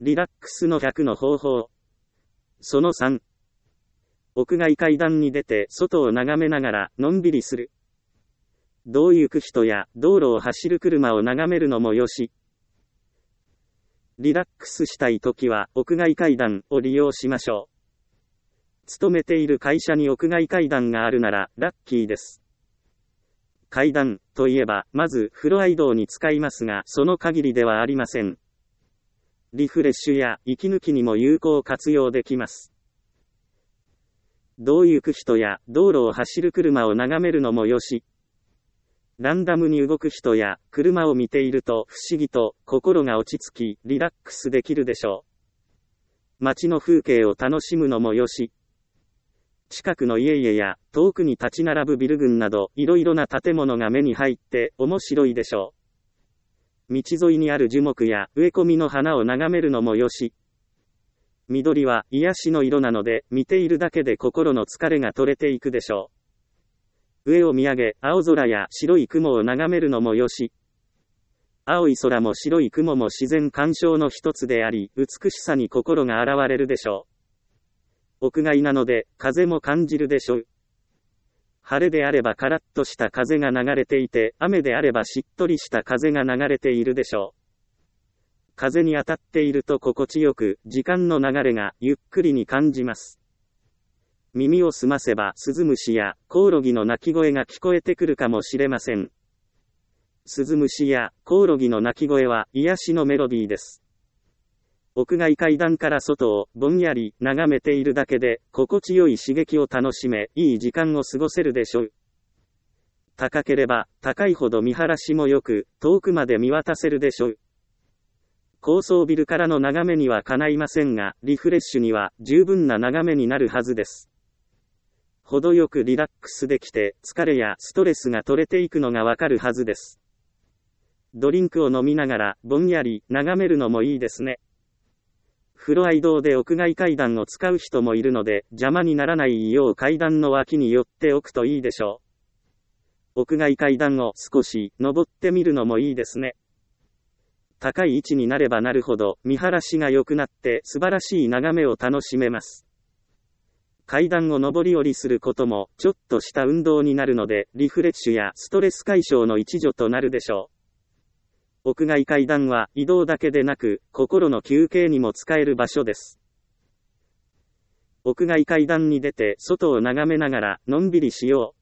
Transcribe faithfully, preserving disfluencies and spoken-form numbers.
リラックスのひゃくの方法。そのさん。屋外階段に出て外を眺めながらのんびりする。道行く人や道路を走る車を眺めるのもよし。リラックスしたいときは屋外階段を利用しましょう。勤めている会社に屋外階段があるならラッキーです。階段といえばまずフロア移動に使いますが、その限りではありません。リフレッシュや息抜きにも有効活用できます。道行く人や道路を走る車を眺めるのもよし。ランダムに動く人や車を見ていると不思議と心が落ち着きリラックスできるでしょう。街の風景を楽しむのもよし。近くの家々や遠くに立ち並ぶビル群などいろいろな建物が目に入って面白いでしょう。道沿いにある樹木や植え込みの花を眺めるのもよし。緑は癒しの色なので見ているだけで心の疲れが取れていくでしょう。上を見上げ青空や白い雲を眺めるのもよし。青い空も白い雲も自然鑑賞の一つであり、美しさに心が洗われるでしょう。屋外なので風も感じるでしょう。晴れであればカラッとした風が流れていて、雨であればしっとりした風が流れているでしょう。風に当たっていると心地よく、時間の流れがゆっくりに感じます。耳を澄ませばスズムシやコオロギの鳴き声が聞こえてくるかもしれません。スズムシやコオロギの鳴き声は癒しのメロディーです。屋外階段から外をぼんやり眺めているだけで心地よい刺激を楽しめ、いい時間を過ごせるでしょう。高ければ高いほど見晴らしも良く、遠くまで見渡せるでしょう。高層ビルからの眺めにはかないませんが、リフレッシュには十分な眺めになるはずです。程よくリラックスできて、疲れやストレスが取れていくのがわかるはずです。ドリンクを飲みながらぼんやり眺めるのもいいですね。フロア移動で屋外階段を使う人もいるので、邪魔にならないよう階段の脇に寄っておくといいでしょう。屋外階段を少し登ってみるのもいいですね。高い位置になればなるほど見晴らしが良くなって素晴らしい眺めを楽しめます。階段を上り下りすることもちょっとした運動になるので、リフレッシュやストレス解消の一助となるでしょう。屋外階段は移動だけでなく、心の休憩にも使える場所です。屋外階段に出て外を眺めながらのんびりしよう。